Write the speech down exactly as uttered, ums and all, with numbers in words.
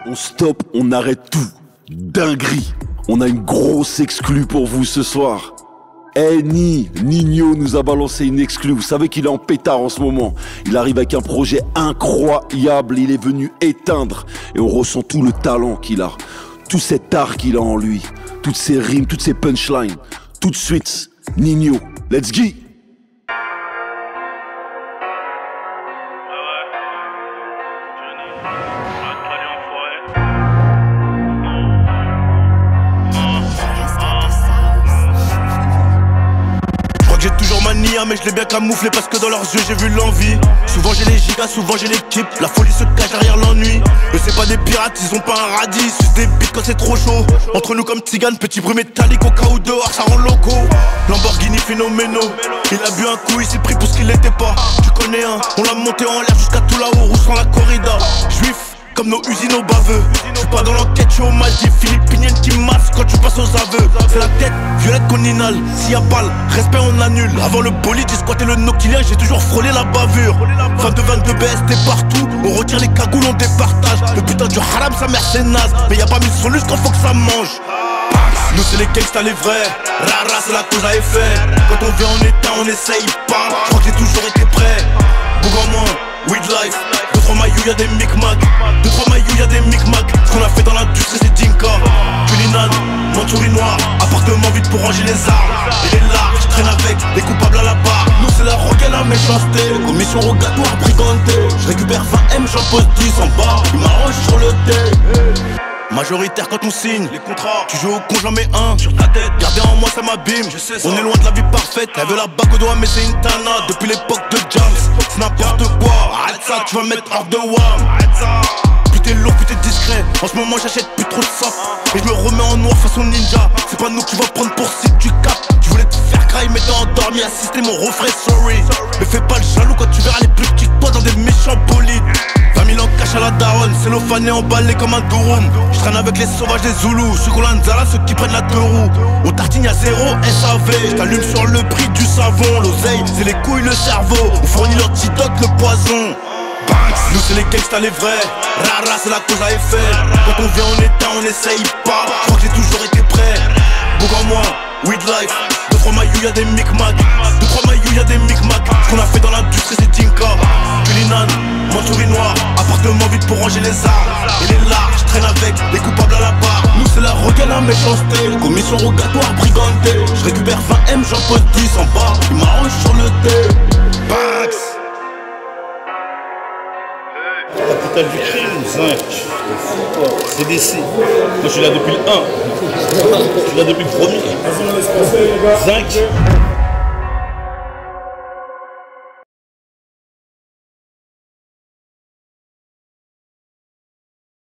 On stoppe, on arrête tout. Dinguerie. On a une grosse exclue pour vous ce soir. Eh Ni, Nino nous a balancé une exclue. Vous savez qu'il est en pétard en ce moment. Il arrive avec un projet incroyable. Il est venu éteindre. Et on ressent tout le talent qu'il a. Tout cet art qu'il a en lui. Toutes ses rimes, toutes ses punchlines. Tout de suite, Nino. Let's go. J'ai toujours ma nia mais je l'ai bien camouflé parce que dans leurs yeux j'ai vu l'envie. Souvent j'ai les gigas, souvent j'ai l'équipe. La folie se cache derrière l'ennui. Mais c'est pas des pirates, ils ont pas un radis. Ils sucent des bites quand c'est trop chaud. Entre nous comme Tigane, petit bruit métallique au cas où dehors ça rend loco. Lamborghini phénoménal. Il a bu un coup, il s'est pris pour ce qu'il était pas. Tu connais un, on l'a monté en l'air jusqu'à tout là-haut, rouge sans la corrida. Juif comme nos usines aux baveux. J'suis pas dans l'enquête, j'suis au Maldives. Philippinienne qui masse quand tu passes aux aveux. C'est la tête, violette qu'on inhale. S'il y a balle, respect on annule. Avant le bolide, j'ai squatté le noctilien, j'ai toujours frôlé la bavure. vingt-deux vingt-deux B S T partout. On retire les cagoules, on départage. Le putain du haram, sa mère c'est naze. Mais y a pas mille solutions quand faut que ça mange. Nous c'est les gangsters les vrais. Rara c'est la cause à effet. Quand on vient en état, on essaye pas. J'crois que j'ai toujours été prêt. Boug en moins, weed life. Deux trois maillots y'a des micmacs. Deux trois maillots y'a des micmacs. Ce qu'on a fait dans l'industrie c'est Dinka. Culinade, Montouri noir. Appartement vide pour ranger les armes. Et les larges, j'traîne avec les coupables à la barre. Nous c'est la rogue et la méchanceté. Commission rogatoire, briganté. J'récupère vingt M, j'en pose dix en bas. Il m'arrange sur le thé. Majoritaire quand on signe les contrats. Tu joues au con, j'en mets un sur ta tête. Garder en moi ça m'abîme. On est loin de la vie parfaite. Elle veut la bague au doigt mais c'est une tana. Depuis l'époque de Jams, c'est n'importe quoi. Arrête ça, tu vas me mettre hors de wam. Arrête ça. Plus t'es lourd, plus t'es discret. En ce moment j'achète plus trop de sap. Et je me remets en noir façon ninja. C'est pas nous qui va prendre pour si tu captes. Tu voulais te faire crailler mais t'as endormi. Assister mon refrain, sorry. Mais fais pas le jaloux quand tu verras les plus petits que toi dans des méchants bolides. vingt mille en cash à la daronne, cellophané emballé comme un durum. Je traîne avec les sauvages des Zoulous, ceux qu'on l'Anzala, ceux qui prennent la deux roues. Au tartine y'a zéro S A V, j't'allume sur le prix du savon. L'oseille, c'est les couilles, le cerveau. On fournit l'antidote, le poison. Banks, nous c'est les gangsters les vrais. Rara c'est la cause à effet. Quand on vient en état, on essaye pas. J'crois que j'ai toujours été prêt. Boug en moi, weed life. Deux trois maillots y'a des micmacs. Deux trois maillots y'a des micmacs. Ce qu'on a fait dans l'industrie c'est Dinka. Culinade, Montouri noir. Appartement vide pour ranger les armes. Et les larges, traîne avec les coupables à la barre. Nous c'est la rogue et la méchanceté. Commission rogatoire, briganté. J'récupère vingt M, j'en pose dix en bas. Il m'arrange sur le thé. Bax. Capital du crime, Zinc. C D C. Moi je suis là depuis le un. Je suis là depuis le premier. Zinc.